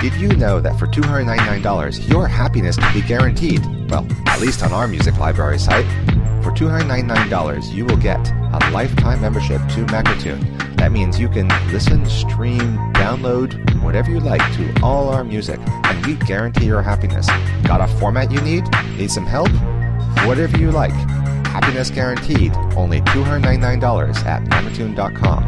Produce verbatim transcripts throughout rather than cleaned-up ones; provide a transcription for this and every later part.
Did you know that for two hundred ninety-nine dollars, your happiness can be guaranteed? Well, at least on our music library site. For two hundred ninety-nine dollars, you will get a lifetime membership to Magnatune. That means you can listen, stream, download, whatever you like to all our music, and we guarantee your happiness. Got a format you need? Need some help? Whatever you like. Happiness guaranteed. Only two hundred ninety-nine dollars at Magnatune dot com.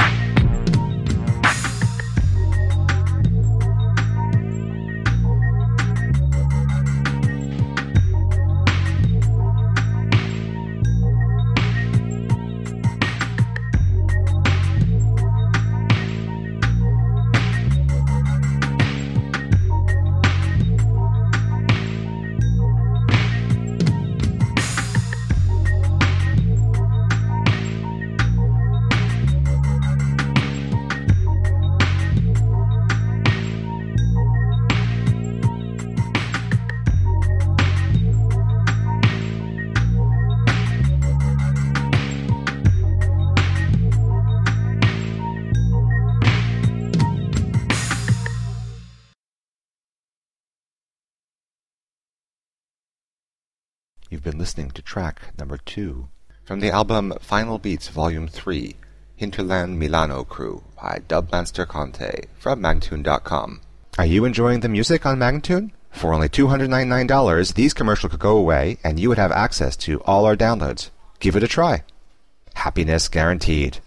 You've been listening to track number two from the album Final Beats Volume three, Hinterland Milano Crew by Dubmaster Conte from Magnatune dot com. Are you enjoying the music on Magnatune? For only two hundred ninety-nine dollars, these commercials could go away and you would have access to all our downloads. Give it a try. Happiness guaranteed.